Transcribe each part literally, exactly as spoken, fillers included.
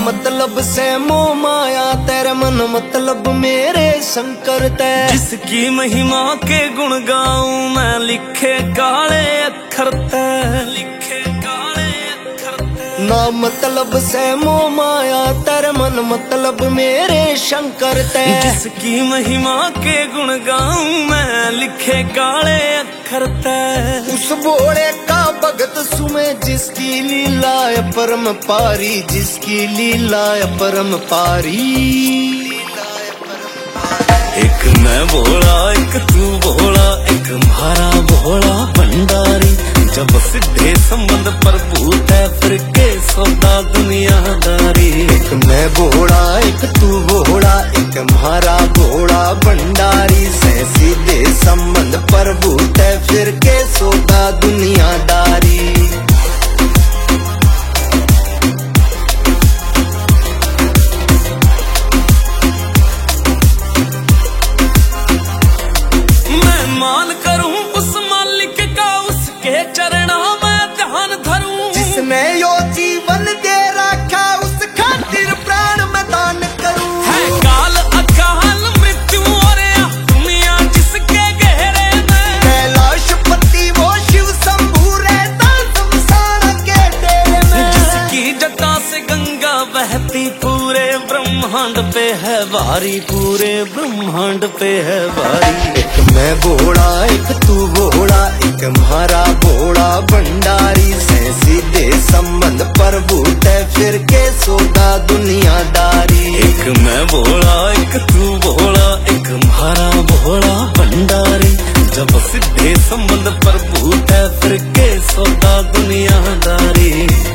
मतलब से मोह माया तेरे मन मतलब मेरे शंकर ते। जिसकी महिमा के गुण गाऊं मैं लिखे काले अक्षर ते, लिखे काले अक्षर ते। ना मतलब से मोह माया तेरे मन मतलब मेरे शंकर ते। जिसकी महिमा के गुण गाऊं मैं लिखे काले अक्षर ते। उस भोले का भगत सुमे जिसकी लीला है परम पारी, जिसकी लीला है परम पारी। एक मैं भोला एक तू भोला एक म्हारा भोला भंडारी। जब सिद्धे संबंध प्रभु है फिर के सौदा दुनियादारी। एक मैं भोला एक तू भोला एक म्हारा भोला भंडारी। से सीधे संबंध प्रभु है फिर के सौदा दुनियादारी। जिसने यो जीवन दे रखा उस खातिर प्राण में दान करूं। है काल अकाल मृत्यु और दुनिया जिसके गहरे में। कैलाशपति वो शिव शंभू रहता शमशान के डेरे में। जिसकी जटा से गंगा बहती पूरे ब्रह्मांड पे है भारी, पूरे ब्रह्मांड पे है भारी। एक मैं भोला एक तू भोला एक म्हारा भोला भंडारी। से सीधे संबंध प्रभु है फिर के सौदा दुनियादारी। एक मैं भोला एक तू भोला एक म्हारा भोला भंडारी। जब सीधे संबंध प्रभु है फिर के सौदा दुनियादारी।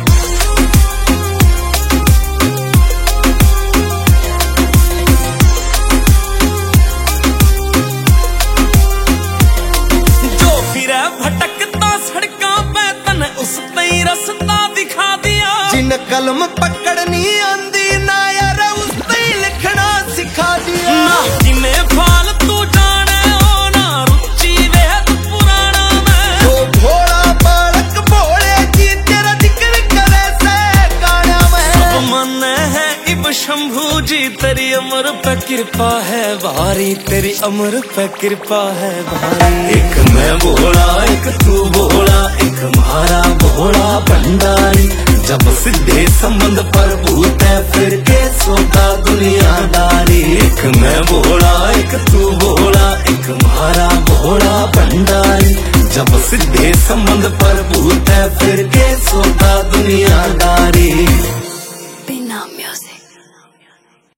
जिन कलम पकड़नी आंदी ना यार उस पे लिखना सिखा दिया। ना जिन्हें फालतू जाने हो ना रुचि वेद पुराना में। तो भोला बालक भोले जी तेरा जिक्र करे से गाना में। सब माने है इब शंभू जी तेरी अमर पे कृपा है भारी, तेरी अमर पे कृपा है भारी। एक मैं भोला एक तू भोला एक म्हारा भोला भंडारी। जब सिद्धे संबंध प्रभु है फिर के सौदा दुनियादारी। एक मैं भोला एक तू भोला एक म्हारा भोला भंडारी। जब सिद्धे संबंध प्रभु है फिर के सौदा दुनिया